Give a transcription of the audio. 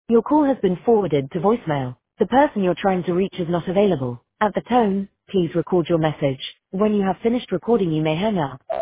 Your call has been forwarded to voicemail. The person you're trying to reach is not available. At the tone, please record your message. When you have finished recording, you may hang up.